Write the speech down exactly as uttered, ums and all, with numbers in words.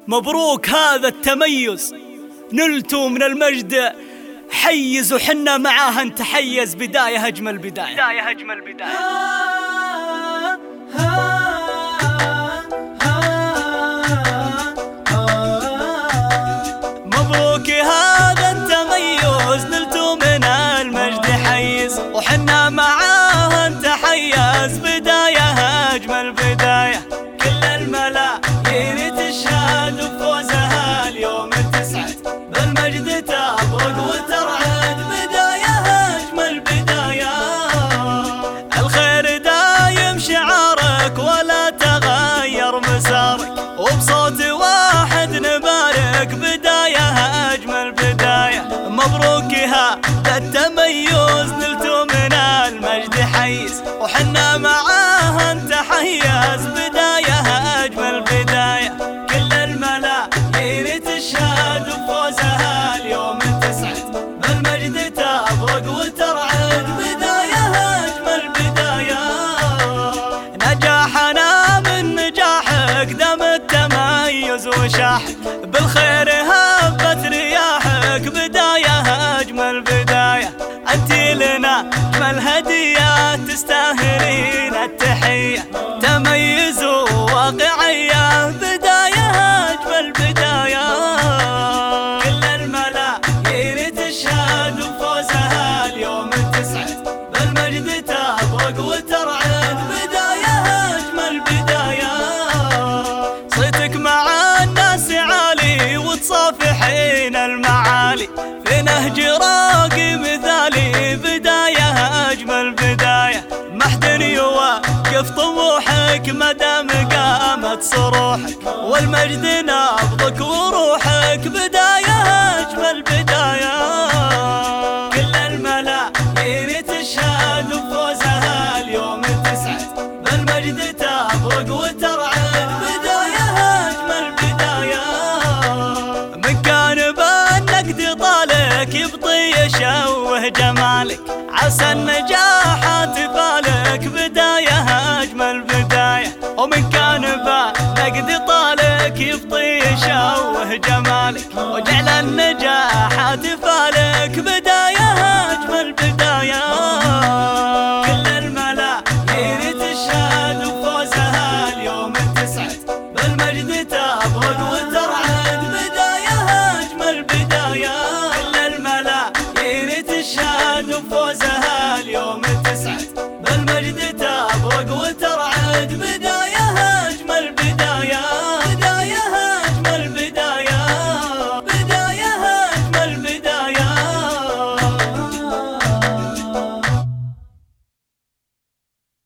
مبروك هذا التميز، نلتوا من المجد حيز وحنا معاه نتحيز. بداية أجمل بداية، بداية أجمل بداية. مبروك هذا التميز، نلتوا من المجد حيز وحنا معاه نتحيز. بداية أجمل بداية، كل الملايين تشهد بفوزها اليوم تسعد، بالمجد تبرق وترعد. بداية أجمل بداية، الخير دايم شعارك ولا تغير مسارك، وبصوت واحد نبارك. بداية أجمل بداية، مبروك هذا التميز، نلتوا من المجد حيز وحنا معاه نتحيز. بداية أجمل بداية، كل الملايين تشهد بفوزها اليوم تسعد، بالمجد تبرق وترعد. بداية أجمل بداية، نجاحنا من نجاحك، دم التميز وشاحك، بالخير هبت رياحك. بداية أجمل بداية، أنتي لنا أجمل هدية، تستاهلين التحية، تميز وواقعية. بداية أجمل بداية، كل الملايين تشهد بفوزها اليوم تسعد، بالمجد تبرق وترعد. بداية أجمل بداية، صيتك مع الناس عالي وتصافحين المعالي، في نهج راقي مثالي. بداية أجمل بداية، ما حد يوقف طموحك مدام قامت صروحك، والمجد نبضك وروحك. بداية أجمل بداية، كل الملايين تشهد بفوزها اليوم تسعد، بالمجد تبرق وترعد. بداية أجمل بداية، من كان بالنقد طالك يبطي يشوه جمالك، عسى النجاحات فالك. بداية أجمل بداية، ومن كان بالنقد طالك يبطي يشوه جمالك، وجعل النجاحات فالك. بداية أجمل بداية، كل الملايين تشهد بفوزها اليوم تسعد، بالمجد تبرق وترعد.